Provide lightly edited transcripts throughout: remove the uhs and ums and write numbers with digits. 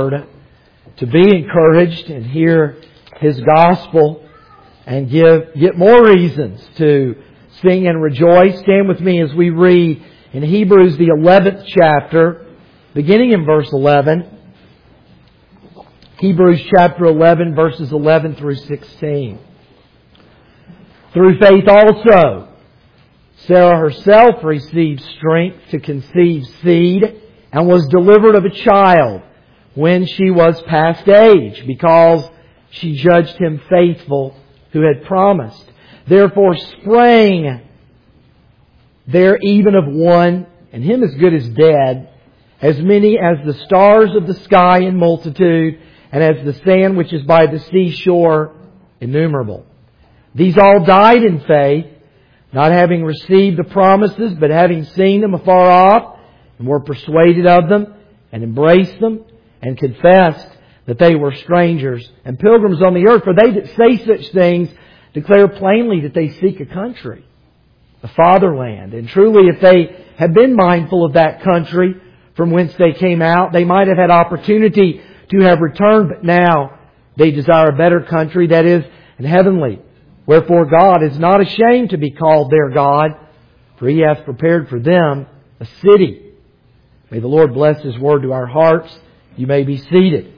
Word, to be encouraged and hear His gospel and get more reasons to sing and rejoice. Stand with me as we read in Hebrews the 11th chapter, beginning in verse 11. Hebrews chapter 11, verses 11 through 16. Through faith also, Sarah herself received strength to conceive seed and was delivered of a child when she was past age, because she judged him faithful who had promised. Therefore sprang there even of one, and him as good as dead, as many as the stars of the sky in multitude, and as the sand which is by the seashore innumerable. These all died in faith, not having received the promises, but having seen them afar off, and were persuaded of them, and embraced them, and confessed that they were strangers and pilgrims on the earth. For they that say such things declare plainly that they seek a country, a fatherland. And truly, if they had been mindful of that country from whence they came out, they might have had opportunity to have returned, but now they desire a better country, that is, an heavenly. Wherefore God is not ashamed to be called their God, for He hath prepared for them a city. May the Lord bless His word to our hearts. You may be seated.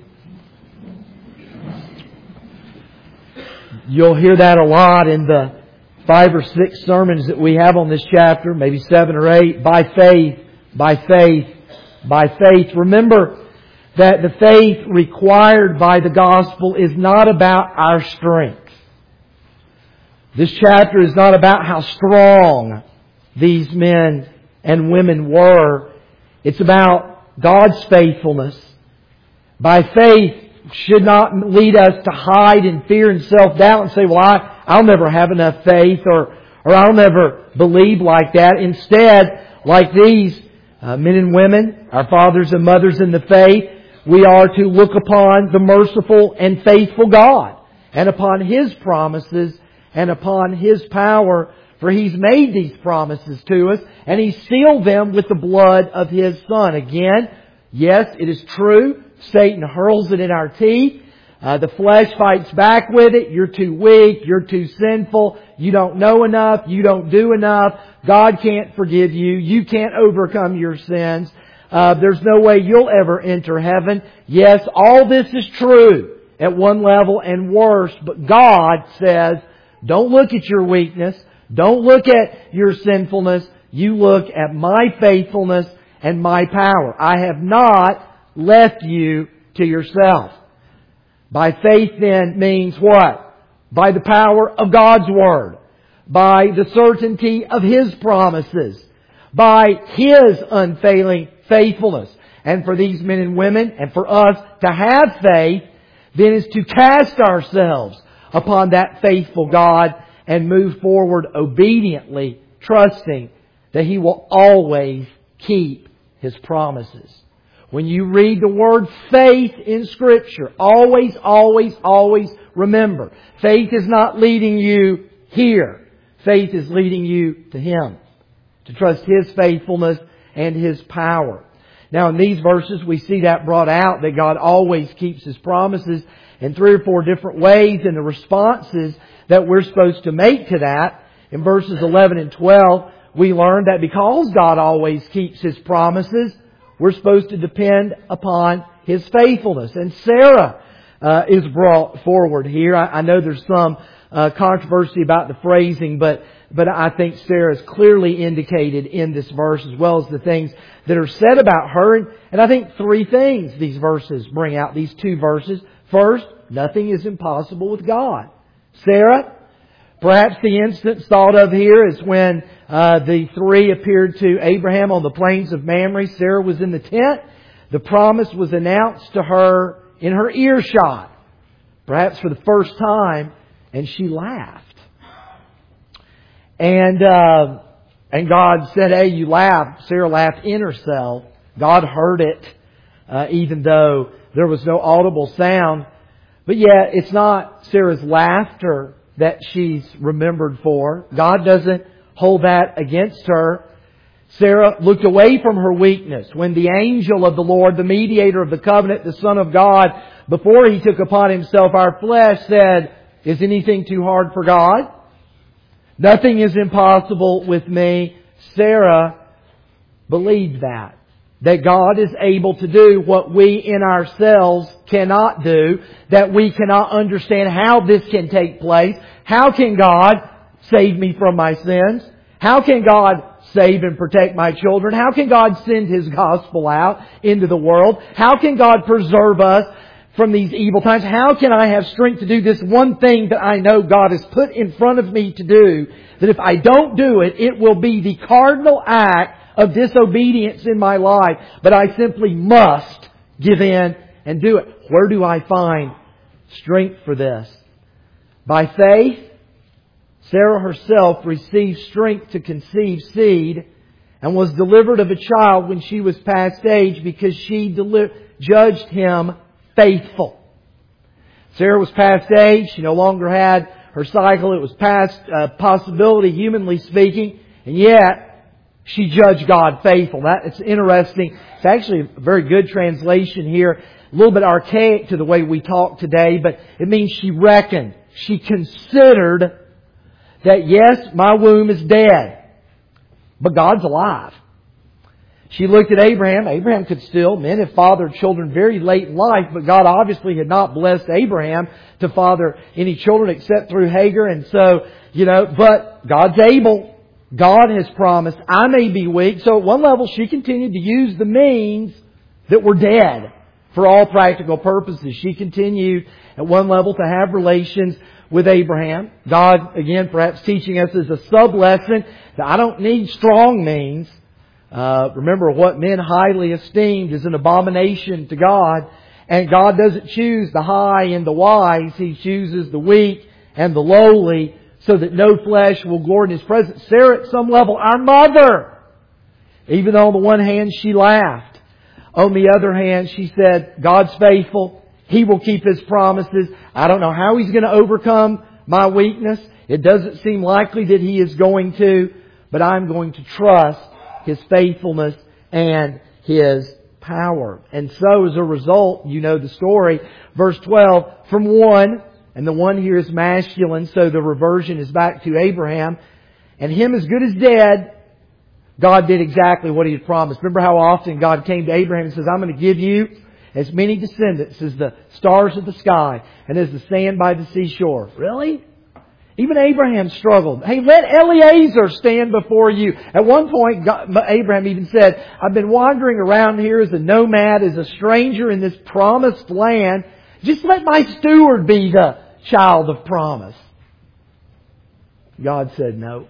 You'll hear that a lot in the 5 or 6 sermons that we have on this chapter, maybe 7 or 8. By faith, by faith, by faith. Remember that the faith required by the gospel is not about our strength. This chapter is not about how strong these men and women were. It's about God's faithfulness. By faith should not lead us to hide in fear and self-doubt and say, well, I'll never have enough faith, or I'll never believe like that. Instead, like these men and women, our fathers and mothers in the faith, we are to look upon the merciful and faithful God, and upon His promises, and upon His power, for He's made these promises to us, and He sealed them with the blood of His Son. Again, yes, it is true, Satan hurls it in our teeth. The flesh fights back with it. You're too weak. You're too sinful. You don't know enough. You don't do enough. God can't forgive you. You can't overcome your sins. There's no way you'll ever enter heaven. Yes, all this is true at one level and worse. But God says, don't look at your weakness. Don't look at your sinfulness. You look at my faithfulness and my power. I have not left you to yourself. By faith then means what? By the power of God's Word. By the certainty of His promises. By His unfailing faithfulness. And for these men and women, and for us to have faith, then is to cast ourselves upon that faithful God and move forward obediently, trusting that He will always keep His promises. When you read the word faith in Scripture, always, always, always remember, faith is not leading you here. Faith is leading you to Him, to trust His faithfulness and His power. Now in these verses we see that brought out, that God always keeps His promises in 3 or 4 different ways, and the responses that we're supposed to make to that. In verses 11 and 12, we learn that because God always keeps His promises, we're supposed to depend upon His faithfulness. And Sarah is brought forward here. I know there's some controversy about the phrasing, but I think Sarah is clearly indicated in this verse, as well as the things that are said about her. And I think 3 things these verses bring out, these 2 verses. First, nothing is impossible with God. Sarah, perhaps the instance thought of here is when the 3 appeared to Abraham on the plains of Mamre. Sarah was in the tent. The promise was announced to her in her earshot, perhaps for the first time, and she laughed. And God said, hey, you laughed. Sarah laughed in herself. God heard it, even though there was no audible sound. But yet, it's not Sarah's laughter that she's remembered for. God doesn't hold that against her. Sarah looked away from her weakness when the angel of the Lord, the mediator of the covenant, the Son of God, before He took upon Himself our flesh, said, "Is anything too hard for God? Nothing is impossible with me." Sarah believed that God is able to do what we in ourselves cannot do, that we cannot understand how this can take place. How can God save me from my sins? How can God save and protect my children? How can God send His gospel out into the world? How can God preserve us from these evil times? How can I have strength to do this one thing that I know God has put in front of me to do, that if I don't do it, it will be the cardinal act of disobedience in my life, but I simply must give in and do it? Where do I find strength for this? By faith, Sarah herself received strength to conceive seed and was delivered of a child when she was past age because she judged him faithful. Sarah was past age. She no longer had her cycle. It was past possibility, humanly speaking. And yet, she judged God faithful. It's interesting. It's actually a very good translation here. A little bit archaic to the way we talk today, but it means she reckoned. She considered that yes, my womb is dead, but God's alive. She looked at Abraham. Abraham could still, men have fathered children very late in life, but God obviously had not blessed Abraham to father any children except through Hagar. And so, but God's able. God has promised, I may be weak. So at one level, she continued to use the means that were dead for all practical purposes. She continued at one level to have relations with Abraham. God, again, perhaps teaching us as a sub-lesson that I don't need strong means. Remember, what men highly esteemed is an abomination to God. And God doesn't choose the high and the wise. He chooses the weak and the lowly, so that no flesh will glory in His presence. Sarah, at some level, our mother, even though on the one hand she laughed, on the other hand she said, God's faithful. He will keep His promises. I don't know how He's going to overcome my weakness. It doesn't seem likely that He is going to, but I'm going to trust His faithfulness and His power. And so as a result, you know the story. Verse 12, from one, and the one here is masculine, so the reversion is back to Abraham. And him as good as dead, God did exactly what He had promised. Remember how often God came to Abraham and says, I'm going to give you as many descendants as the stars of the sky and as the sand by the seashore. Really? Even Abraham struggled. Hey, let Eliezer stand before you. At one point, Abraham even said, I've been wandering around here as a nomad, as a stranger in this promised land. Just let my steward be the child of promise. God said no.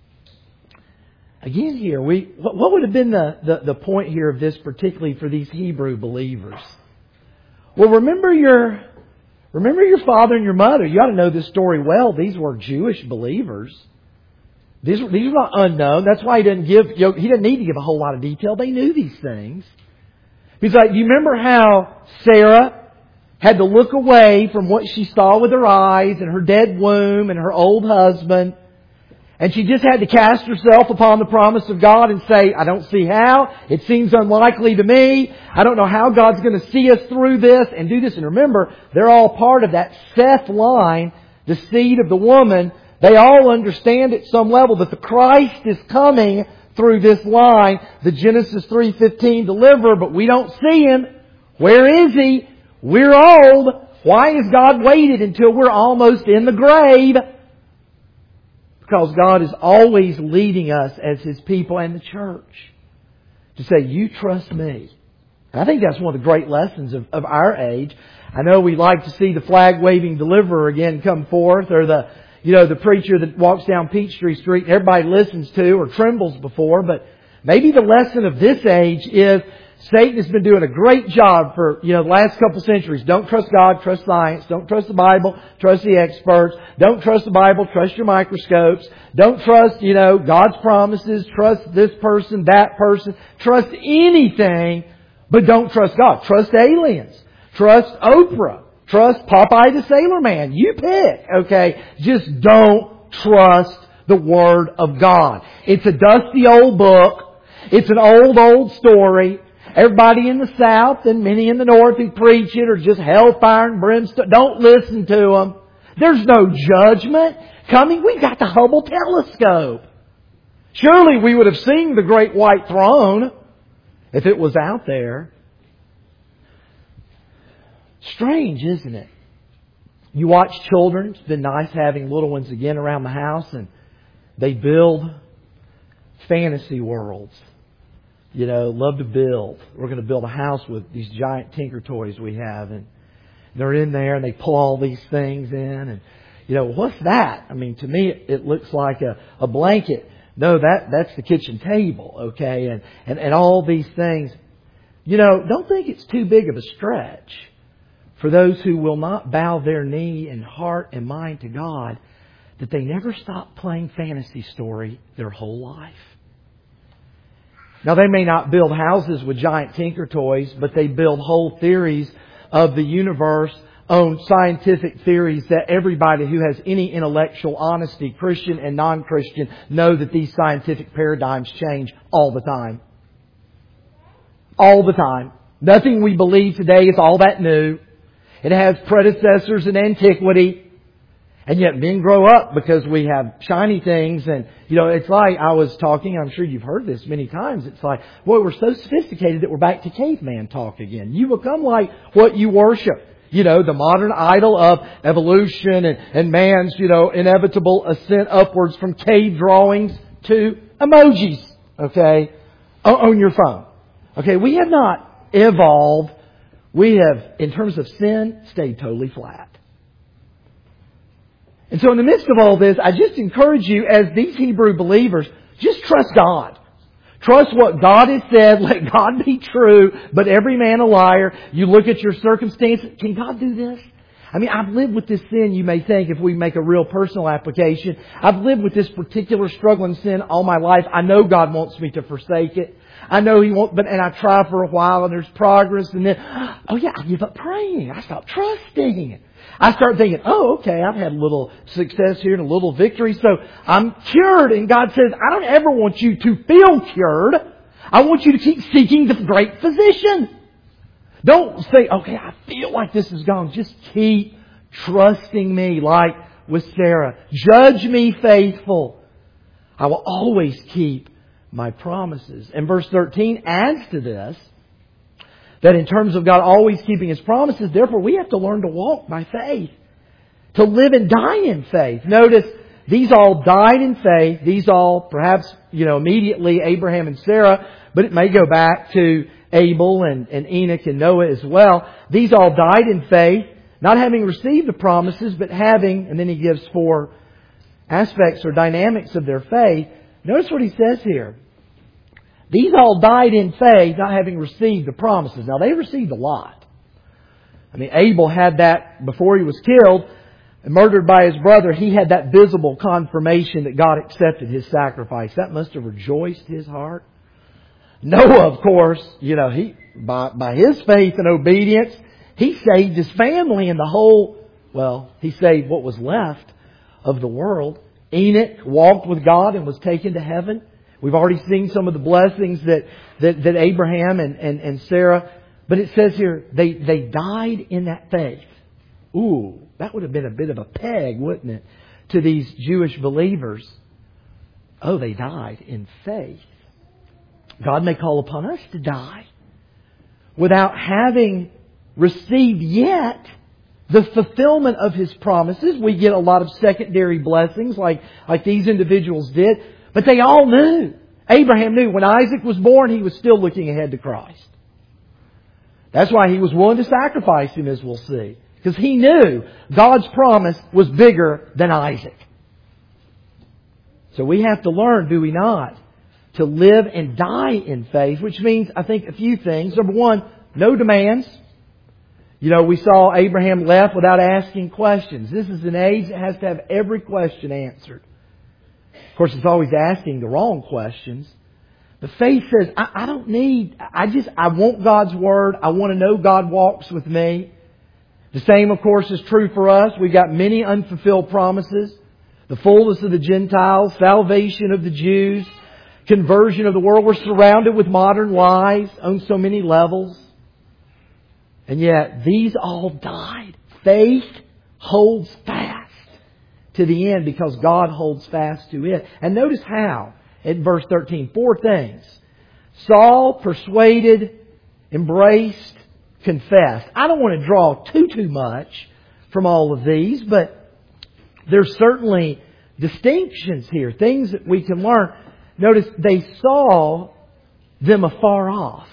Again here, what would have been the point here of this, particularly for these Hebrew believers? Well, remember your father and your mother. You ought to know this story well. These were Jewish believers. These were not unknown. That's why he didn't need to give a whole lot of detail. They knew these things. He's like, do you remember how Sarah had to look away from what she saw with her eyes and her dead womb and her old husband? And she just had to cast herself upon the promise of God and say, I don't see how. It seems unlikely to me. I don't know how God's going to see us through this and do this. And remember, they're all part of that Seth line, the seed of the woman. They all understand at some level that the Christ is coming through this line, the Genesis 3:15 deliverer, but we don't see Him. Where is He? We're old. Why has God waited until we're almost in the grave? Because God is always leading us as His people and the church to say, you trust me. And I think that's one of the great lessons of our age. I know we like to see the flag-waving deliverer again come forth, or the preacher that walks down Peachtree Street and everybody listens to or trembles before. But maybe the lesson of this age is Satan has been doing a great job for, the last couple centuries. Don't trust God, trust science. Don't trust the Bible, trust the experts. Don't trust the Bible, trust your microscopes. Don't trust, God's promises. Trust this person, that person. Trust anything, but don't trust God. Trust aliens. Trust Oprah. Trust Popeye the Sailor Man. You pick, okay? Just don't trust the Word of God. It's a dusty old book. It's an old story. Everybody in the South and many in the North who preach it are just hellfire and brimstone. Don't listen to them. There's no judgment coming. We've got the Hubble telescope. Surely we would have seen the great white throne if it was out there. Strange, isn't it? You watch children. It's been nice having little ones again around the house, and they build fantasy worlds. You know, love to build. We're going to build a house with these giant Tinker Toys we have, and they're in there and they pull all these things in, and you know, what's that? I mean, to me it looks like a blanket. No, that's the kitchen table, okay, and all these things. You know, don't think it's too big of a stretch for those who will not bow their knee in heart and mind to God, that they never stop playing fantasy story their whole life. Now, they may not build houses with giant Tinker Toys, but they build whole theories of the universe, own scientific theories that everybody who has any intellectual honesty, Christian and non-Christian, know that these scientific paradigms change all the time. All the time. Nothing we believe today is all that new. It has predecessors in antiquity. And yet men grow up because we have shiny things. And, you know, it's like I was talking, I'm sure you've heard this many times. It's like, boy, we're so sophisticated that we're back to caveman talk again. You become like what you worship. You know, the modern idol of evolution and man's, you know, inevitable ascent upwards from cave drawings to emojis. Okay? On your phone. Okay, we have not evolved. We have, in terms of sin, stayed totally flat. And so in the midst of all this, I just encourage you, as these Hebrew believers, just trust God. Trust what God has said. Let God be true, but every man a liar. You look at your circumstances. Can God do this? I mean, I've lived with this sin, you may think, if we make a real personal application. I've lived with this particular struggling sin all my life. I know God wants me to forsake it. I know He won't, and I try for a while and there's progress, and then, oh yeah, I give up praying. I stop trusting. I start thinking, oh, okay, I've had a little success here and a little victory, so I'm cured. And God says, I don't ever want you to feel cured. I want you to keep seeking the great physician. Don't say, okay, I feel like this is gone. Just keep trusting me like with Sarah. Judge me faithful. I will always keep my promises. And verse 13 adds to this, that in terms of God always keeping His promises, therefore we have to learn to walk by faith. To live and die in faith. Notice, these all died in faith. These all, perhaps, immediately Abraham and Sarah, but it may go back to Abel and Enoch and Noah as well. These all died in faith, not having received the promises, but having, and then he gives 4 aspects or dynamics of their faith. Notice what he says here. These all died in faith, not having received the promises. Now, they received a lot. I mean, Abel had that before he was killed and murdered by his brother. He had that visible confirmation that God accepted his sacrifice. That must have rejoiced his heart. Noah, of course, he by his faith and obedience, he saved his family and the whole, he saved what was left of the world. Enoch walked with God and was taken to heaven. We've already seen some of the blessings that Abraham and Sarah. But it says here, they died in that faith. Ooh, that would have been a bit of a peg, wouldn't it, to these Jewish believers. Oh, they died in faith. God may call upon us to die without having received yet the fulfillment of His promises. We get a lot of secondary blessings like these individuals did. But they all knew. Abraham knew when Isaac was born, he was still looking ahead to Christ. That's why he was willing to sacrifice him, as we'll see. Because he knew God's promise was bigger than Isaac. So we have to learn, do we not, to live and die in faith, which means, I think, a few things. Number one, no demands. We saw Abraham left without asking questions. This is an age that has to have every question answered. Of course, it's always asking the wrong questions. But faith says, I want God's Word. I want to know God walks with me. The same, of course, is true for us. We've got many unfulfilled promises. The fullness of the Gentiles, salvation of the Jews, conversion of the world. We're surrounded with modern lies on so many levels. And yet, these all died. Faith holds fast to the end because God holds fast to it. And notice how, in verse 13, 4 things. Saul persuaded, embraced, confessed. I don't want to draw too much from all of these, but there's certainly distinctions here, things that we can learn. Notice they saw them afar off.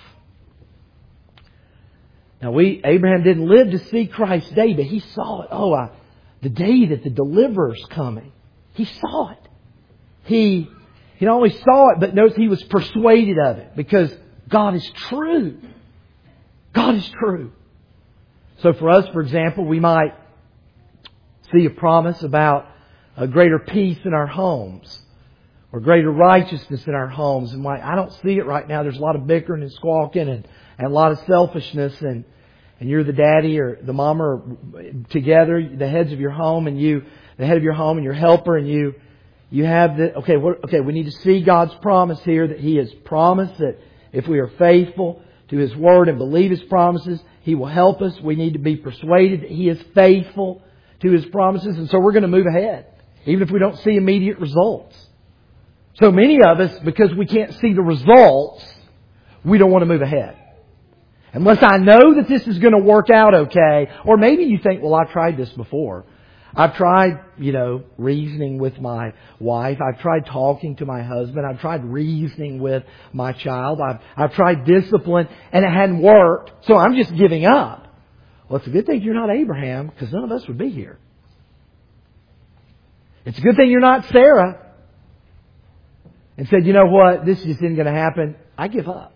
Now Abraham didn't live to see Christ's day, but he saw it. The day that the deliverer's coming. He saw it. He not only saw it, but notice he was persuaded of it because God is true. God is true. So for us, for example, we might see a promise about a greater peace in our homes or greater righteousness in our homes. And I don't see it right now. There's a lot of bickering and squawking and a lot of selfishness, and you're the daddy or the mama or together, the heads of your home, and the head of your home and your helper, and you have we need to see God's promise here, that He has promised that if we are faithful to His Word and believe His promises, He will help us. We need to be persuaded that He is faithful to His promises, and so we're going to move ahead, even if we don't see immediate results. So many of us, because we can't see the results, we don't want to move ahead. Unless I know that this is going to work out okay. Or maybe you think, well, I've tried this before. I've tried, reasoning with my wife. I've tried talking to my husband. I've tried reasoning with my child. I've tried discipline and it hadn't worked. So I'm just giving up. Well, it's a good thing you're not Abraham, because none of us would be here. It's a good thing you're not Sarah and said, you know what, this just isn't going to happen. I give up.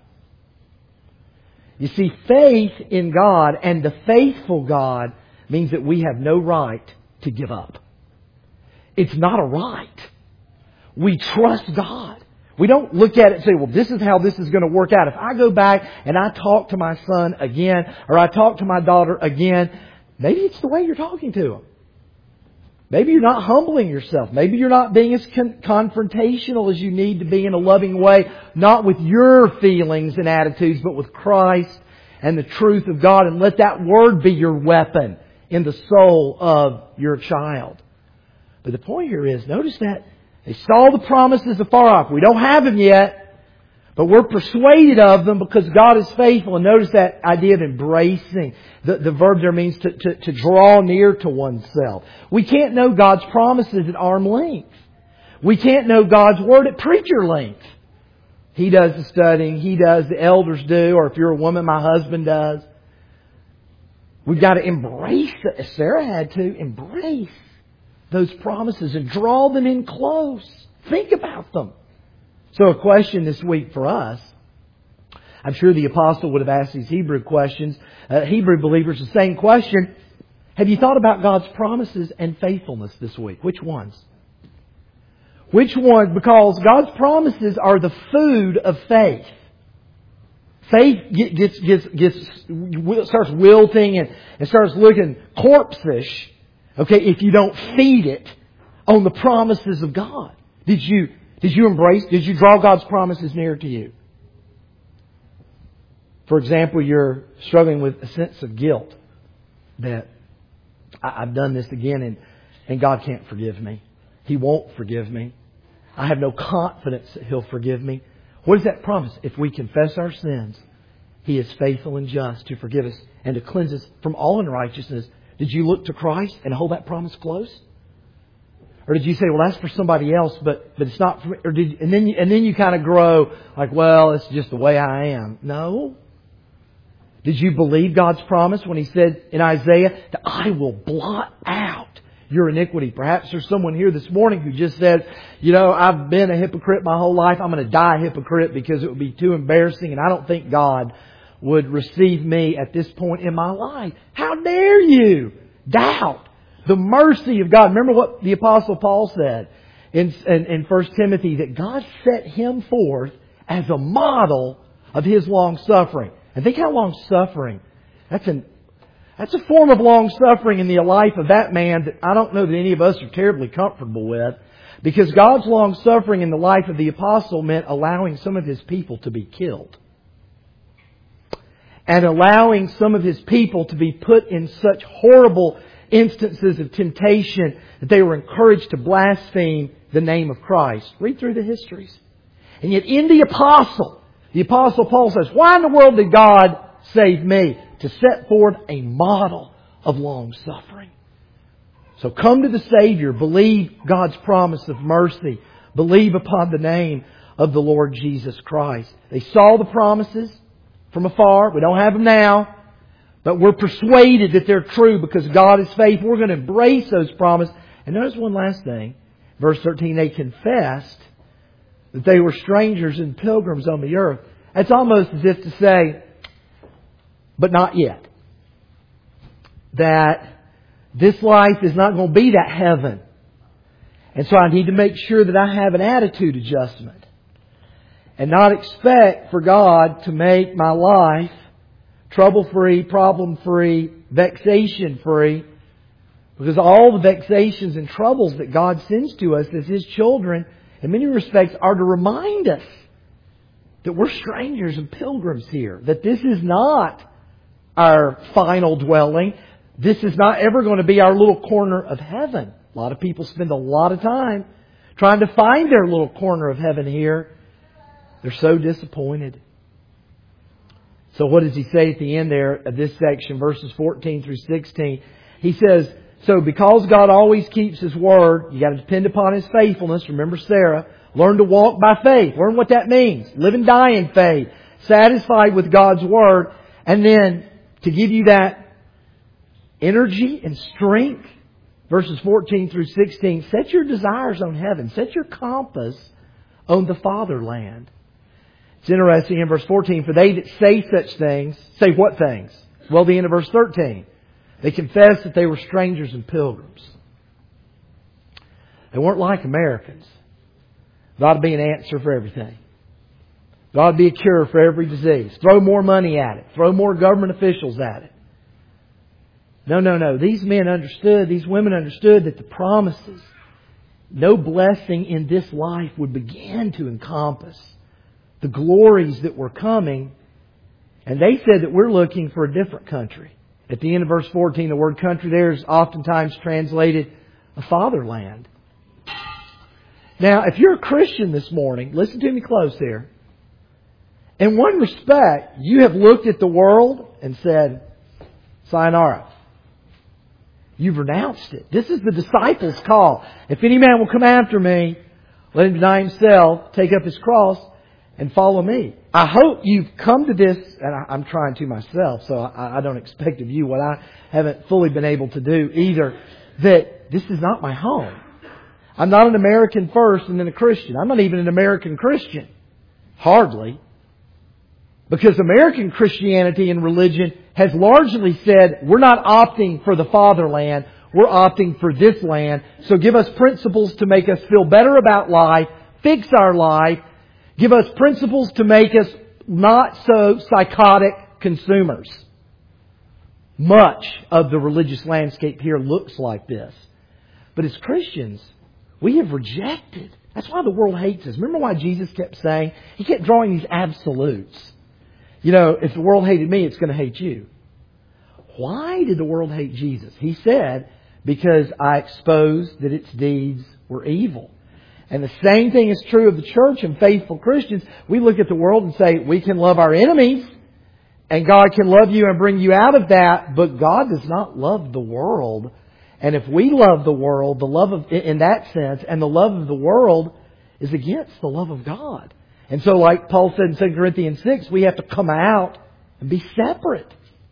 You see, faith in God and the faithful God means that we have no right to give up. It's not a right. We trust God. We don't look at it and say, well, this is how this is going to work out. If I go back and I talk to my son again, or I talk to my daughter again, maybe it's the way you're talking to them. Maybe you're not humbling yourself. Maybe you're not being as confrontational as you need to be in a loving way. Not with your feelings and attitudes, but with Christ and the truth of God. And let that Word be your weapon in the soul of your child. But the point here is, notice that they saw the promises afar off. We don't have them yet, but we're persuaded of them because God is faithful. And notice that idea of embracing. The verb there means to draw near to oneself. We can't know God's promises at arm length. We can't know God's Word at preacher length. He does the studying. He does. The elders do. Or if you're a woman, my husband does. We've got to embrace it, as Sarah had to. Embrace those promises and draw them in close. Think about them. So a question this week for us. I'm sure the apostle would have asked these Hebrew questions. Hebrew believers, the same question. Have you thought about God's promises and faithfulness this week? Which ones? Which ones? Because God's promises are the food of faith. Faith starts wilting and starts looking corpse-ish. Okay, if you don't feed it on the promises of God. Did you draw God's promises near to you? For example, you're struggling with a sense of guilt that I've done this again and God can't forgive me. He won't forgive me. I have no confidence that He'll forgive me. What is that promise? If we confess our sins, He is faithful and just to forgive us and to cleanse us from all unrighteousness. Did you look to Christ and hold that promise close? Or did you say, well, that's for somebody else, but it's not for me? And then you kind of grow like, well, it's just the way I am. No. Did you believe God's promise when He said in Isaiah that I will blot out your iniquity? Perhaps there's someone here this morning who just says, I've been a hypocrite my whole life. I'm going to die a hypocrite because it would be too embarrassing and I don't think God would receive me at this point in my life. How dare you doubt the mercy of God? Remember what the Apostle Paul said in 1 Timothy, that God set him forth as a model of His long suffering. And think how long suffering. That's a form of long suffering in the life of that man that I don't know that any of us are terribly comfortable with. Because God's long suffering in the life of the apostle meant allowing some of His people to be killed. And allowing some of His people to be put in such horrible instances of temptation that they were encouraged to blaspheme the name of Christ. Read through the histories. And yet in the Apostle Paul says, why in the world did God save me? To set forth a model of long suffering. So come to the Savior. Believe God's promise of mercy. Believe upon the name of the Lord Jesus Christ. They saw the promises from afar. We don't have them now. But we're persuaded that they're true because God is faithful. We're going to embrace those promises. And notice one last thing. Verse 13, they confessed that they were strangers and pilgrims on the earth. That's almost as if to say, but not yet. That this life is not going to be that heaven. And so I need to make sure that I have an attitude adjustment. And not expect for God to make my life trouble-free, problem-free, vexation-free. Because all the vexations and troubles that God sends to us as His children, in many respects, are to remind us that we're strangers and pilgrims here. That this is not our final dwelling. This is not ever going to be our little corner of heaven. A lot of people spend a lot of time trying to find their little corner of heaven here. They're so disappointed. So what does he say at the end there of this section, verses 14 through 16? He says, so because God always keeps His word, you got to depend upon His faithfulness. Remember Sarah. Learn to walk by faith. Learn what that means. Live and die in faith. Satisfied with God's word. And then to give you that energy and strength, verses 14 through 16, set your desires on heaven. Set your compass on the fatherland. It's interesting in verse 14, for they that say such things, say what things? Well, the end of verse 13. They confessed that they were strangers and pilgrims. They weren't like Americans. There ought to be an answer for everything. There ought to be a cure for every disease. Throw more money at it. Throw more government officials at it. No. These men understood, these women understood that the promises, no blessing in this life would begin to encompass the glories that were coming. And they said that we're looking for a different country. At the end of verse 14, the word country there is oftentimes translated a fatherland. Now, if you're a Christian this morning, listen to me close here. In one respect, you have looked at the world and said, sayonara. You've renounced it. This is the disciples' call. If any man will come after me, let him deny himself, take up his cross, and follow me. I hope you've come to this, and I'm trying to myself, so I don't expect of you what I haven't fully been able to do either, that this is not my home. I'm not an American first and then a Christian. I'm not even an American Christian. Hardly. Because American Christianity and religion has largely said, we're not opting for the fatherland, we're opting for this land. So give us principles to make us feel better about life, fix our life, give us principles to make us not so psychotic consumers. Much of the religious landscape here looks like this. But as Christians, we have rejected. That's why the world hates us. Remember why Jesus kept saying, He kept drawing these absolutes. You know, if the world hated me, it's going to hate you. Why did the world hate Jesus? He said, because I exposed that its deeds were evil. And the same thing is true of the church and faithful Christians. We look at the world and say, we can love our enemies, and God can love you and bring you out of that, but God does not love the world. And if we love the world, the love of, in that sense, and the love of the world is against the love of God. And so like Paul said in 2 Corinthians 6, we have to come out and be separate.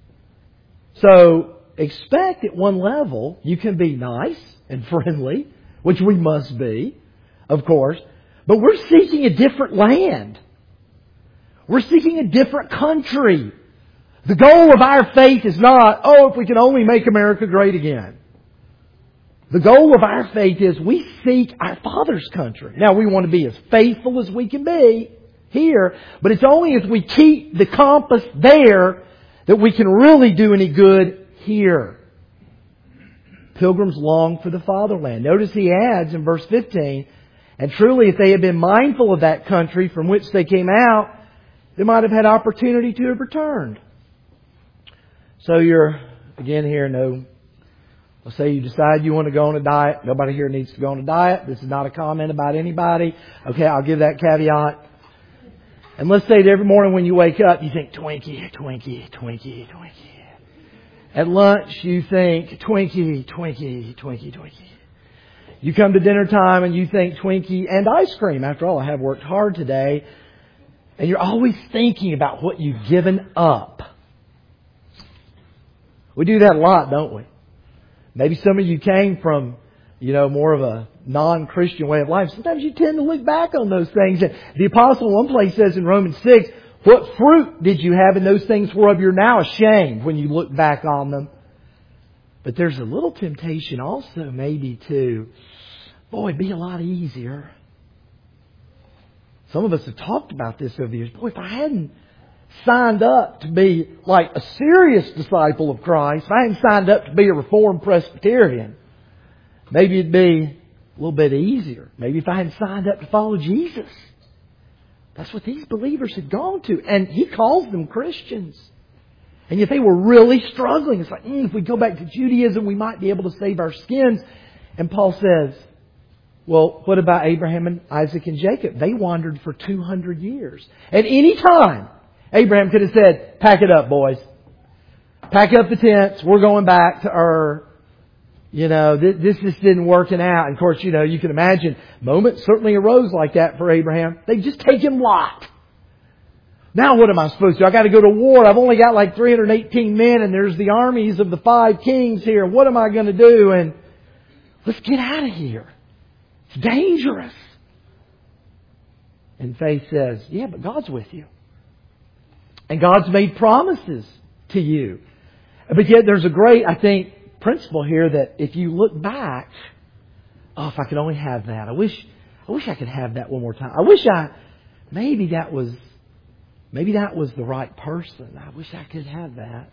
So expect at one level you can be nice and friendly, which we must be, of course. But we're seeking a different land. We're seeking a different country. The goal of our faith is not, if we can only make America great again. The goal of our faith is we seek our Father's country. Now, we want to be as faithful as we can be here, but it's only as we keep the compass there that we can really do any good here. Pilgrims long for the fatherland. Notice he adds in verse 15, And truly, if they had been mindful of that country from which they came out, they might have had opportunity to have returned. So you're, again here, let's say you decide you want to go on a diet. Nobody here needs to go on a diet. This is not a comment about anybody. Okay, I'll give that caveat. And let's say that every morning when you wake up, you think, Twinkie, Twinkie, Twinkie, Twinkie. At lunch, you think, Twinkie, Twinkie, Twinkie, Twinkie. You come to dinner time and you think Twinkie and ice cream. After all, I have worked hard today. And you're always thinking about what you've given up. We do that a lot, don't we? Maybe some of you came from, more of a non-Christian way of life. Sometimes you tend to look back on those things. And the apostle in one place says in Romans 6, what fruit did you have in those things whereof you're now ashamed when you look back on them? But there's a little temptation also maybe to, it'd be a lot easier. Some of us have talked about this over the years. If I hadn't signed up to be like a serious disciple of Christ, if I hadn't signed up to be a Reformed Presbyterian, maybe it'd be a little bit easier. Maybe if I hadn't signed up to follow Jesus. That's what these believers had gone to. And he calls them Christians. And yet they were really struggling. It's like, if we go back to Judaism, we might be able to save our skins. And Paul says, well, what about Abraham and Isaac and Jacob? They wandered for 200 years. At any time, Abraham could have said, pack it up, boys. Pack up the tents. We're going back to Ur. This just didn't working out. And of course, you can imagine moments certainly arose like that for Abraham. They just take him Lot. Now what am I supposed to do? I got to go to war. I've only got like 318 men and there's the armies of the 5 kings here. What am I going to do? And let's get out of here. It's dangerous. And faith says, yeah, but God's with you. And God's made promises to you. But yet there's a great, I think, principle here that if you look back, if I could only have that. I wish I could have that one more time. Maybe that was the right person. I wish I could have that.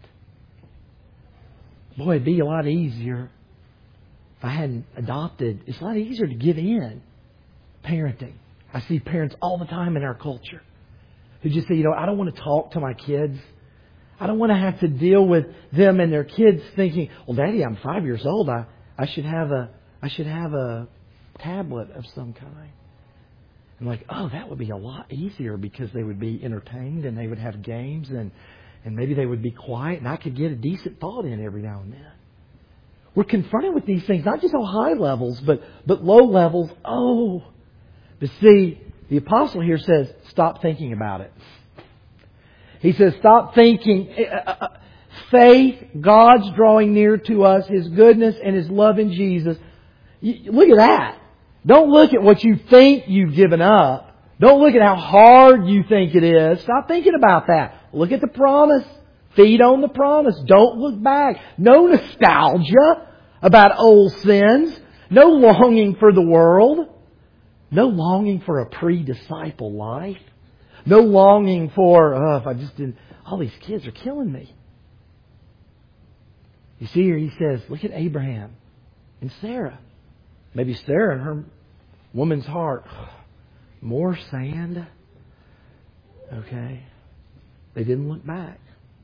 It'd be a lot easier if I hadn't adopted. It's a lot easier to give in parenting. I see parents all the time in our culture who just say, I don't want to talk to my kids. I don't want to have to deal with them and their kids thinking, well, Daddy, I'm 5 years old. I should have a tablet of some kind. I'm like, that would be a lot easier because they would be entertained and they would have games and maybe they would be quiet and I could get a decent thought in every now and then. We're confronted with these things, not just on high levels, but low levels. But see, the apostle here says, stop thinking about it. He says, stop thinking. Faith, God's drawing near to us, His goodness and His love in Jesus. Look at that. Don't look at what you think you've given up. Don't look at how hard you think it is. Stop thinking about that. Look at the promise. Feed on the promise. Don't look back. No nostalgia about old sins. No longing for the world. No longing for a pre-disciple life. No longing for, if I just didn't, all these kids are killing me. You see here he says, look at Abraham and Sarah. Maybe Sarah in her woman's heart, more sand. Okay. They didn't look back.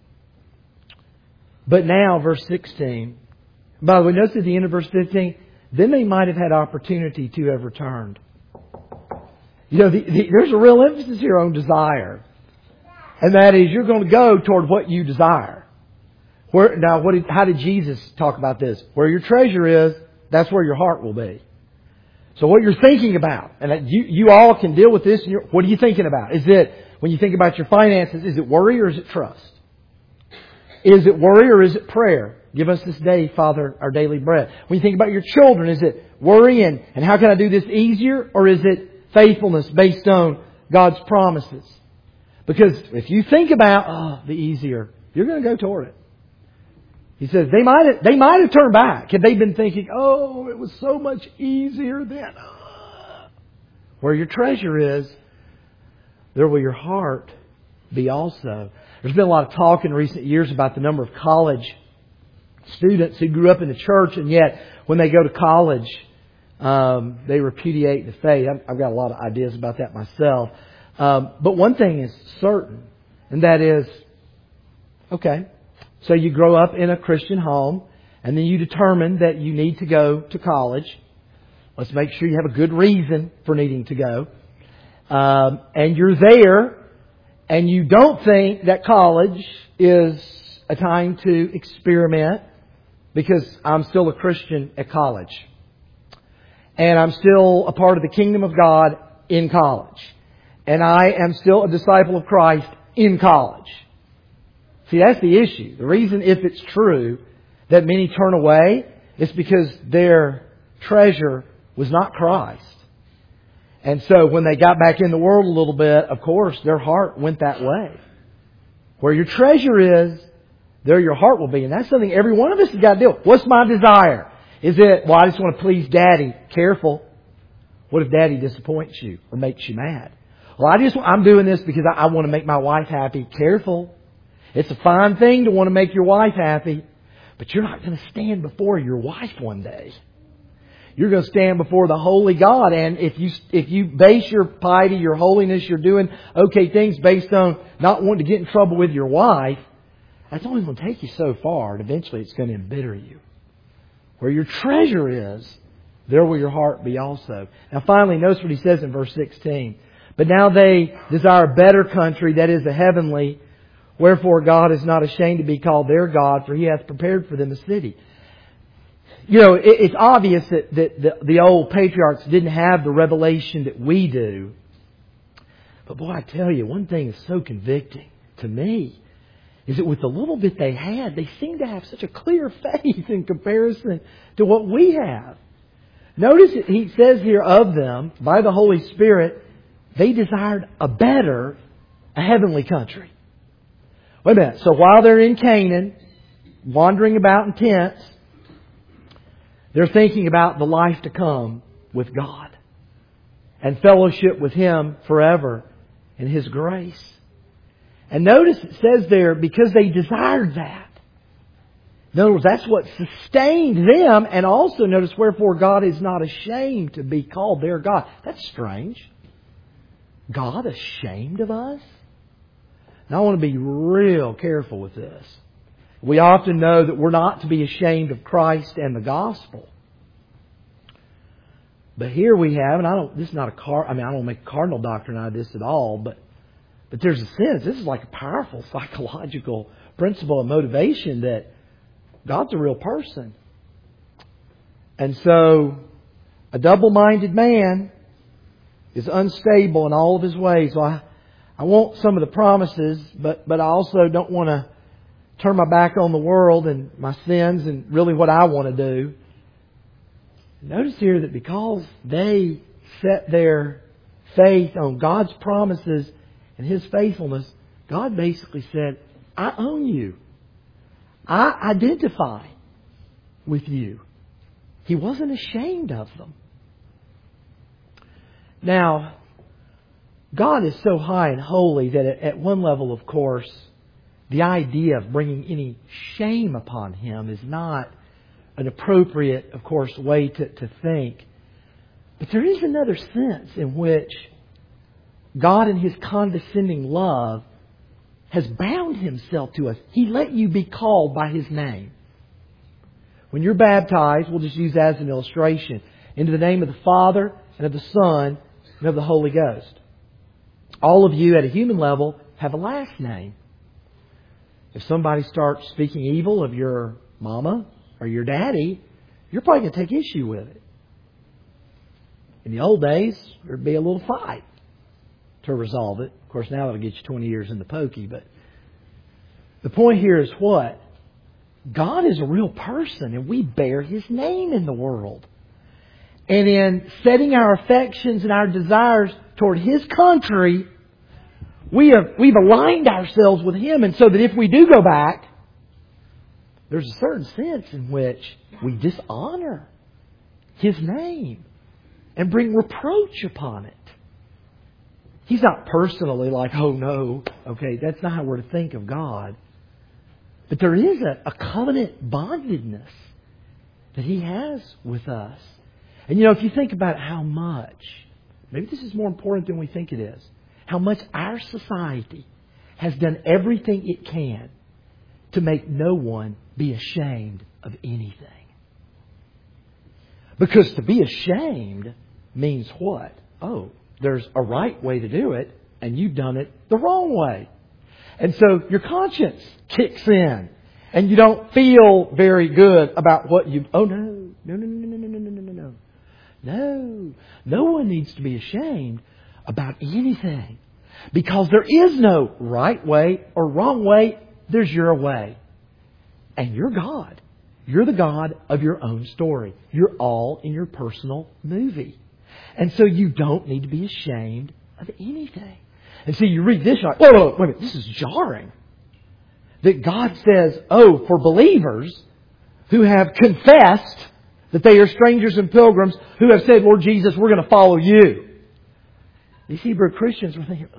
But now, verse 16. By the way, notice at the end of verse 15, then they might have had opportunity to have returned. There's a real emphasis here on desire. And that is, you're going to go toward what you desire. How did Jesus talk about this? Where your treasure is, that's where your heart will be. So what you're thinking about, and you all can deal with this, what are you thinking about? Is it, when you think about your finances, is it worry or is it trust? Is it worry or is it prayer? Give us this day, Father, our daily bread. When you think about your children, is it worry and how can I do this easier? Or is it faithfulness based on God's promises? Because if you think about, the easier, you're going to go toward it. He says they might have turned back had they been thinking, it was so much easier then. Where your treasure is, there will your heart be also. There's been a lot of talk in recent years about the number of college students who grew up in the church, and yet when they go to college, They repudiate the faith. I've got a lot of ideas about that myself. But one thing is certain, and that is, okay, so you grow up in a Christian home, and then you determine that you need to go to college. Let's make sure you have a good reason for needing to go. And you're there, and you don't think that college is a time to experiment, because I'm still a Christian at college. And I'm still a part of the kingdom of God in college. And I am still a disciple of Christ in college. See, that's the issue. The reason, if it's true, that many turn away is because their treasure was not Christ. And so when they got back in the world a little bit, of course, their heart went that way. Where your treasure is, there your heart will be. And that's something every one of us has got to deal with. What's my desire? Is it, well, I just want to please Daddy? Careful. What if Daddy disappoints you or makes you mad? Well, I'm doing this because I want to make my wife happy. Careful. It's a fine thing to want to make your wife happy, but you're not going to stand before your wife one day. You're going to stand before the holy God, and if you base your piety, your holiness, you're doing okay things based on not wanting to get in trouble with your wife, that's only going to take you so far, and eventually it's going to embitter you. Where your treasure is, there will your heart be also. Now finally, notice what he says in verse 16. But now they desire a better country, that is the heavenly. Wherefore God is not ashamed to be called their God, for He hath prepared for them a city. You know, it's obvious that the old patriarchs didn't have the revelation that we do. But boy, I tell you, one thing is so convicting to me is that with the little bit they had, they seem to have such a clear faith in comparison to what we have. Notice that he says here of them, by the Holy Spirit, they desired a heavenly country. Wait a minute. So while they're in Canaan, wandering about in tents, they're thinking about the life to come with God and fellowship with Him forever in His grace. And notice it says there, because they desired that. In other words, that's what sustained them. And also notice, wherefore God is not ashamed to be called their God. That's strange. God ashamed of us? Now I want to be real careful with this. We often know that we're not to be ashamed of Christ and the gospel. But here we have, and I don't make a cardinal doctrine out of this at all, but there's a sense, this is like a powerful psychological principle and motivation that God's a real person. And so, a double-minded man is unstable in all of his ways. So I want some of the promises, but I also don't want to turn my back on the world and my sins and really what I want to do. Notice here that because they set their faith on God's promises and His faithfulness, God basically said, I own you. I identify with you. He wasn't ashamed of them. Now, God is so high and holy that at one level, of course, the idea of bringing any shame upon Him is not an appropriate, of course, way to think. But there is another sense in which God in His condescending love has bound Himself to us. He let you be called by His name. When you're baptized, we'll just use that as an illustration, into the name of the Father and of the Son and of the Holy Ghost. All of you at a human level have a last name. If somebody starts speaking evil of your mama or your daddy, you're probably going to take issue with it. In the old days, there'd be a little fight to resolve it. Of course, now that'll get you 20 years in the pokey. But the point here is what? God is a real person, and we bear His name in the world. And in setting our affections and our desires toward His country, we've aligned ourselves with Him. And so that if we do go back, there's a certain sense in which we dishonor His name and bring reproach upon it. He's not personally like, oh no, okay, that's not how we're to think of God. But there is a covenant bondedness that He has with us. And if you think about how much, maybe this is more important than we think it is, how much our society has done everything it can to make no one be ashamed of anything. Because to be ashamed means what? Oh, there's a right way to do it, and you've done it the wrong way. And so your conscience kicks in, and you don't feel very good about what you... Oh, no. No one needs to be ashamed about anything. Because there is no right way or wrong way. There's your way. And you're God. You're the God of your own story. You're all in your personal movie. And so you don't need to be ashamed of anything. And so you read this, you're like, whoa, wait a minute, this is jarring. That God says, for believers who have confessed that they are strangers and pilgrims, who have said, Lord Jesus, we're going to follow you. These Hebrew Christians were thinking,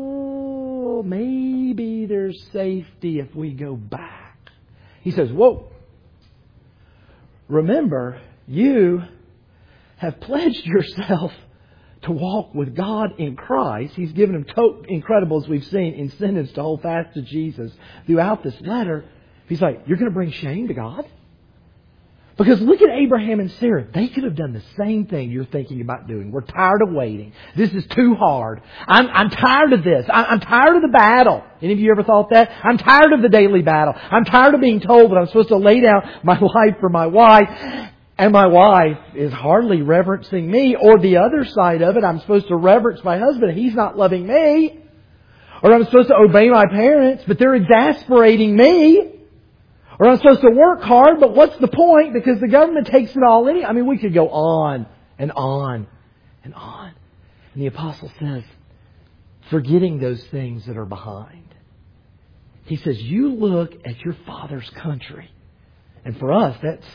maybe there's safety if we go back. He says, whoa. Remember, you have pledged yourself to walk with God in Christ. He's given them incredible, as we've seen, incentives to hold fast to Jesus throughout this letter. He's like, you're going to bring shame to God? Because look at Abraham and Sarah. They could have done the same thing you're thinking about doing. We're tired of waiting. This is too hard. I'm tired of this. I'm tired of the battle. Any of you ever thought that? I'm tired of the daily battle. I'm tired of being told that I'm supposed to lay down my life for my wife. And my wife is hardly reverencing me. Or the other side of it, I'm supposed to reverence my husband. He's not loving me. Or I'm supposed to obey my parents, but they're exasperating me. Or I'm supposed to work hard, but what's the point? Because the government takes it all in. I mean, we could go on and on and on. And the apostle says, forgetting those things that are behind. He says, you look at your father's country. And for us,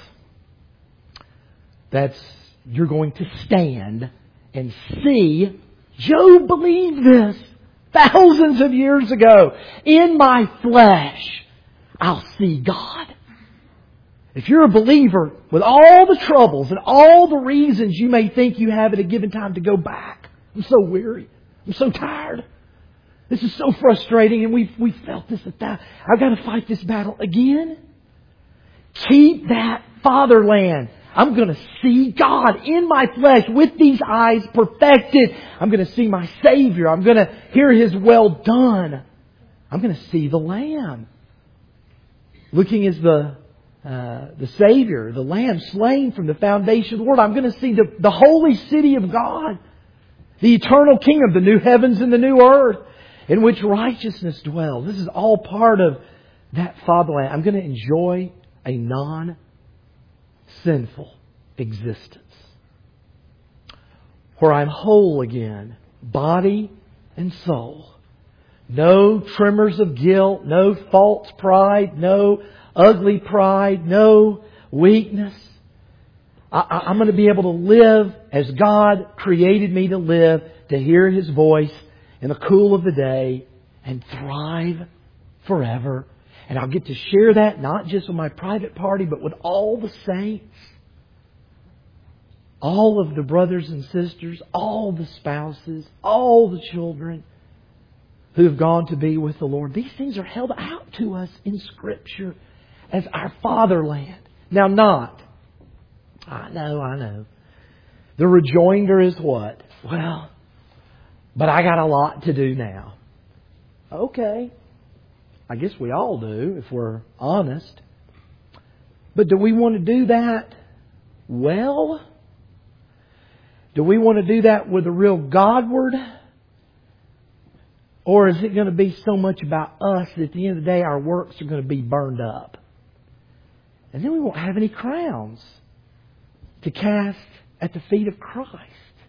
that's you're going to stand and see. Job believed this thousands of years ago. In my flesh, I'll see God. If you're a believer, with all the troubles and all the reasons you may think you have at a given time to go back. I'm so weary. I'm so tired. This is so frustrating, and we've felt this at that. I've got to fight this battle again. Keep that fatherland. I'm going to see God in my flesh with these eyes perfected. I'm going to see my Savior. I'm going to hear His well done. I'm going to see the Lamb. Looking as the Savior, the Lamb slain from the foundation of the world. I'm going to see the holy city of God. The eternal kingdom, the new heavens and the new earth, in which righteousness dwells. This is all part of that fatherland. I'm going to enjoy a non-sinful existence, where I'm whole again, body and soul. No tremors of guilt, no false pride, no ugly pride, no weakness. I'm going to be able to live as God created me to live, to hear His voice in the cool of the day and thrive forever. And I'll get to share that not just with my private party, but with all the saints, all of the brothers and sisters, all the spouses, all the children who have gone to be with the Lord. These things are held out to us in Scripture as our fatherland. Now I know. The rejoinder is what? Well, but I got a lot to do now. Okay. I guess we all do, if we're honest. But do we want to do that well? Do we want to do that with a real Godward? Or is it going to be so much about us that at the end of the day our works are going to be burned up? And then we won't have any crowns to cast at the feet of Christ.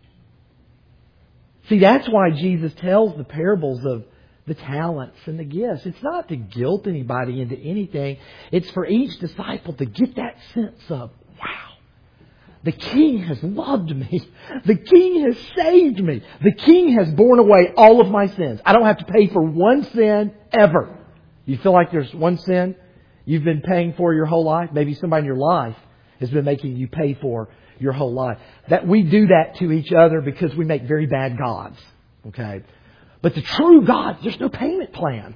See, that's why Jesus tells the parables of the talents and the gifts. It's not to guilt anybody into anything. It's for each disciple to get that sense of, wow, the King has loved me. The King has saved me. The King has borne away all of my sins. I don't have to pay for one sin ever. You feel like there's one sin you've been paying for your whole life? Maybe somebody in your life has been making you pay for your whole life. That we do that to each other because we make very bad gods. Okay? But the true God, there's no payment plan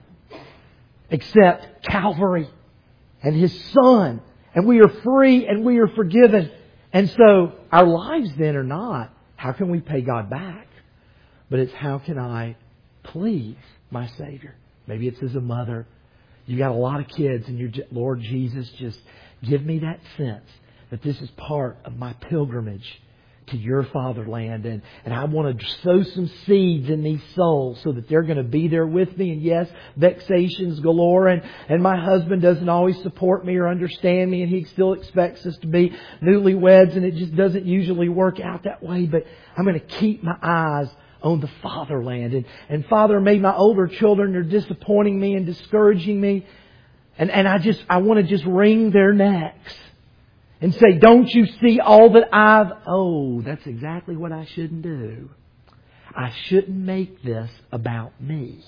except Calvary and His Son. And we are free and we are forgiven. And so our lives then are not, how can we pay God back? But it's, how can I please my Savior? Maybe it's as a mother. You got a lot of kids and you're, Lord Jesus, just give me that sense that this is part of my pilgrimage to your fatherland. And I want to sow some seeds in these souls so that they're going to be there with me. And yes, vexations galore. And my husband doesn't always support me or understand me. And he still expects us to be newlyweds. And it just doesn't usually work out that way. But I'm going to keep my eyes on the fatherland. And Father, maybe my older children are disappointing me and discouraging me. And I want to just wring their necks and say, don't you see all that that's exactly what I shouldn't do. I shouldn't make this about me.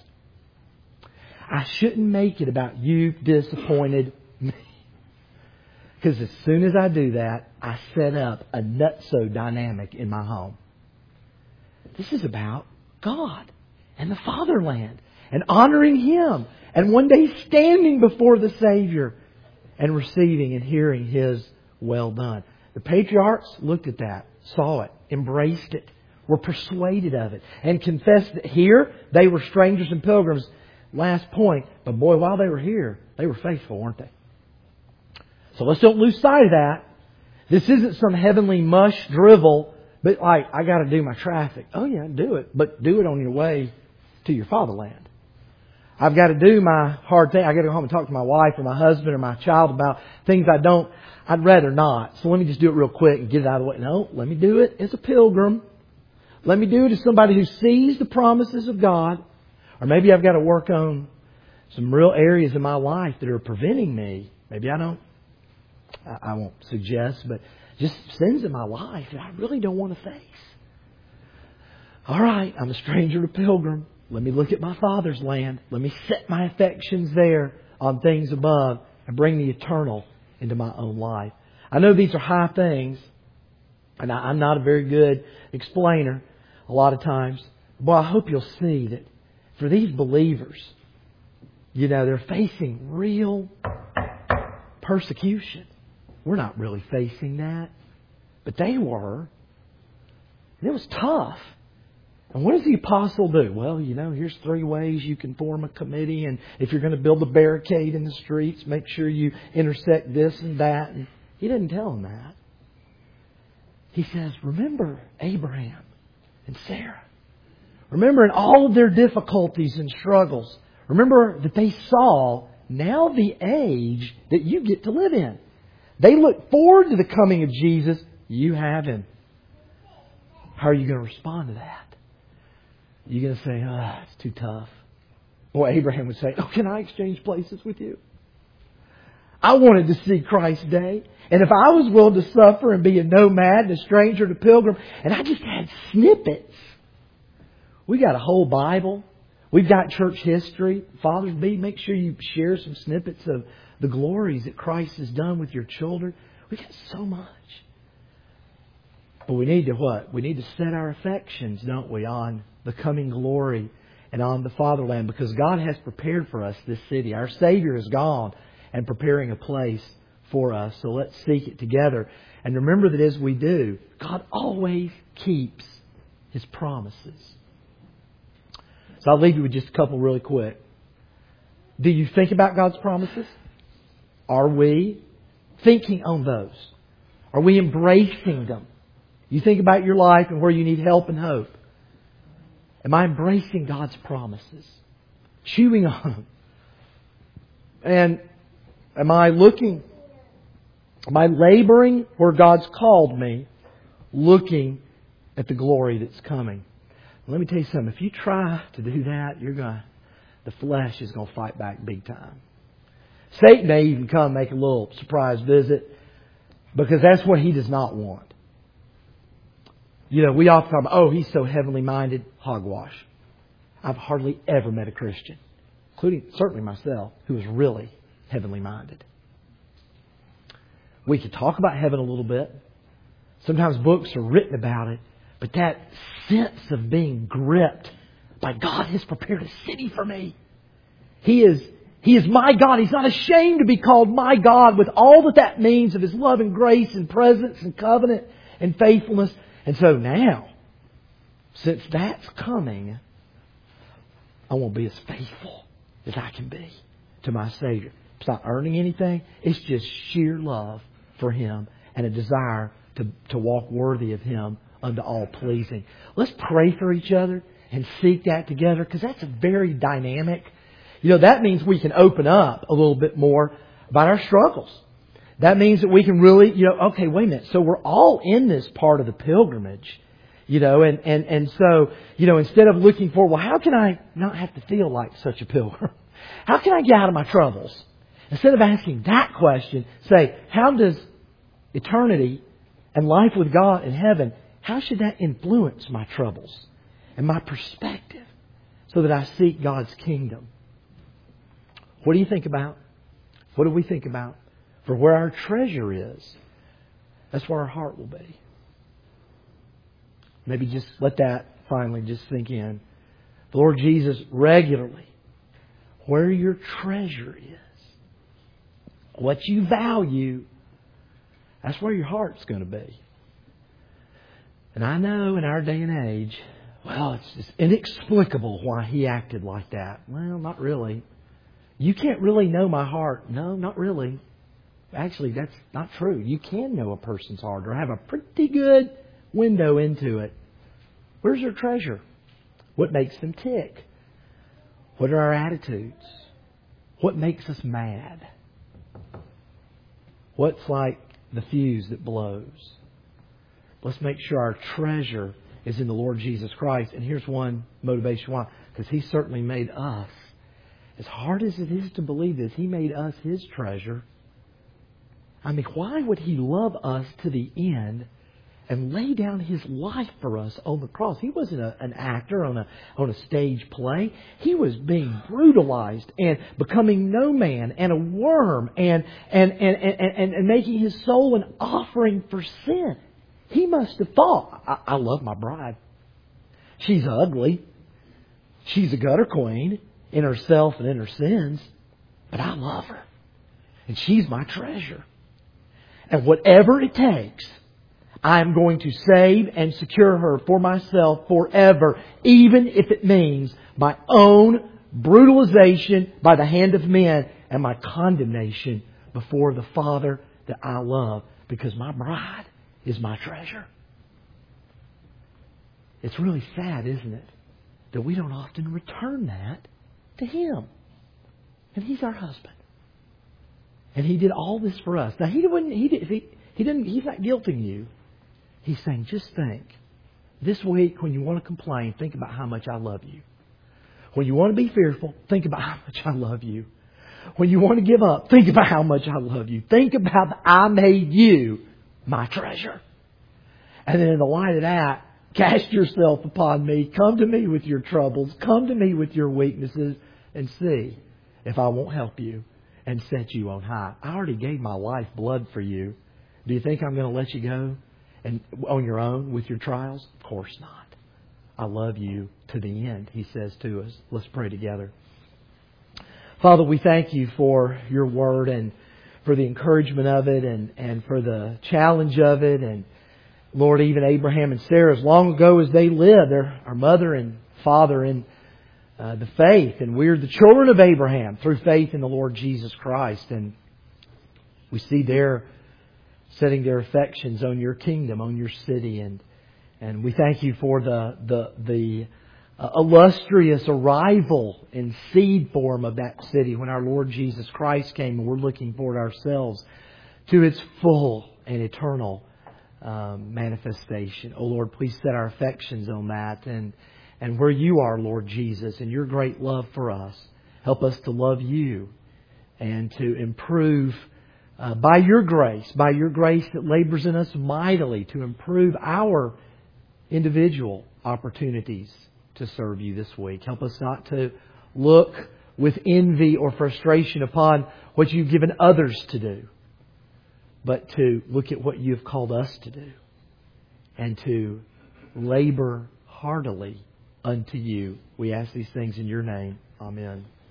I shouldn't make it about you disappointed me. Because as soon as I do that, I set up a nutso dynamic in my home. This is about God and the fatherland and honoring Him. And one day standing before the Savior and receiving and hearing His well done. The patriarchs looked at that, saw it, embraced it, were persuaded of it, and confessed that here they were strangers and pilgrims. Last point. But boy, while they were here, they were faithful, weren't they? So let's don't lose sight of that. This isn't some heavenly mush drivel, but like, I got to do my traffic. Oh yeah, do it. But do it on your way to your fatherland. I've got to do my hard thing. I got to go home and talk to my wife or my husband or my child about things I'd rather not. So let me just do it real quick and get it out of the way. No, let me do it as a pilgrim. Let me do it as somebody who sees the promises of God. Or maybe I've got to work on some real areas in my life that are preventing me. Maybe I won't suggest, but just sins in my life that I really don't want to face. All right, I'm a stranger to pilgrim. Let me look at my Father's land. Let me set my affections there on things above and bring the eternal into my own life. I know these are high things, and I'm not a very good explainer a lot of times. But I hope you'll see that for these believers, they're facing real persecution. We're not really facing that, but they were. And it was tough. And what does the apostle do? Well, here's 3 ways you can form a committee. And if you're going to build a barricade in the streets, make sure you intersect this and that. And he didn't tell them that. He says, remember Abraham and Sarah. Remember in all of their difficulties and struggles. Remember that they saw now the age that you get to live in. They look forward to the coming of Jesus. You have Him. How are you going to respond to that? You're going to say, it's too tough. Or Abraham would say, can I exchange places with you? I wanted to see Christ's day. And if I was willing to suffer and be a nomad, a stranger, and a pilgrim, and I just had snippets. We got a whole Bible. We've got church history. Fathers, make sure you share some snippets of the glories that Christ has done with your children. We got so much. But we need to what? We need to set our affections, don't we, on the coming glory and on the fatherland, because God has prepared for us this city. Our Savior is gone and preparing a place for us. So let's seek it together. And remember that as we do, God always keeps His promises. So I'll leave you with just a couple really quick. Do you think about God's promises? Are we thinking on those? Are we embracing them? You think about your life and where you need help and hope. Am I embracing God's promises? Chewing on them? And am I laboring where God's called me, looking at the glory that's coming? Let me tell you something. If you try to do that, the flesh is going to fight back big time. Satan may even come make a little surprise visit, because that's what he does not want. We often talk about, he's so heavenly minded. Hogwash. I've hardly ever met a Christian, including certainly myself, who is really heavenly minded. We could talk about heaven a little bit. Sometimes books are written about it. But that sense of being gripped by God has prepared a city for me. He is my God. He's not ashamed to be called my God with all that means of His love and grace and presence and covenant and faithfulness. And so now, since that's coming, I want to be as faithful as I can be to my Savior. It's not earning anything. It's just sheer love for Him and a desire to walk worthy of Him unto all pleasing. Let's pray for each other and seek that together, because that's a very dynamic. That means we can open up a little bit more about our struggles. That means that we can really, okay, wait a minute. So we're all in this part of the pilgrimage, and so, instead of looking for, well, how can I not have to feel like such a pilgrim? How can I get out of my troubles? Instead of asking that question, say, how does eternity and life with God in heaven, how should that influence my troubles and my perspective so that I seek God's kingdom? What do you think about? What do we think about? For where our treasure is, that's where our heart will be. Maybe just let that finally just sink in. The Lord Jesus regularly, where your treasure is, what you value, that's where your heart's going to be. And I know in our day and age, well, it's just inexplicable why He acted like that. Well, not really. You can't really know my heart. No, not really. Actually, that's not true. You can know a person's heart or have a pretty good window into it. Where's their treasure? What makes them tick? What are our attitudes? What makes us mad? What's like the fuse that blows? Let's make sure our treasure is in the Lord Jesus Christ. And here's one motivation why. Because He certainly made us. As hard as it is to believe this, He made us His treasure. I mean, why would He love us to the end and lay down His life for us on the cross? He wasn't an actor on a stage play. He was being brutalized and becoming no man and a worm and making His soul an offering for sin. He must have thought, I love my bride. She's ugly. She's a gutter queen in herself and in her sins. But I love her. And she's my treasure. And whatever it takes, I'm going to save and secure her for myself forever, even if it means my own brutalization by the hand of men and my condemnation before the Father that I love, because my bride is my treasure. It's really sad, isn't it, that we don't often return that to Him. And He's our husband. And He did all this for us. Now, He's not guilting you. He's saying, just think. This week, when you want to complain, think about how much I love you. When you want to be fearful, think about how much I love you. When you want to give up, think about how much I love you. Think about that I made you my treasure. And then in the light of that, cast yourself upon me. Come to me with your troubles. Come to me with your weaknesses and see if I won't help you and set you on high. I already gave my life blood for you. Do you think I'm going to let you go and on your own with your trials? Of course not. I love you to the end, He says to us. Let's pray together. Father, we thank You for Your Word and for the encouragement of it and for the challenge of it. And Lord, even Abraham and Sarah, as long ago as they lived, they're our mother and father in the faith. And we're the children of Abraham through faith in the Lord Jesus Christ. And we see their setting their affections on Your kingdom, on Your city. And we thank You for the illustrious arrival in seed form of that city when our Lord Jesus Christ came, and we're looking forward ourselves to its full and eternal manifestation. Oh Lord, please set our affections on that and where You are, Lord Jesus, and Your great love for us. Help us to love You and to improve by Your grace that labors in us mightily to improve our individual opportunities to serve You this week. Help us not to look with envy or frustration upon what You've given others to do, but to look at what You have called us to do and to labor heartily unto You. We ask these things in Your name. Amen.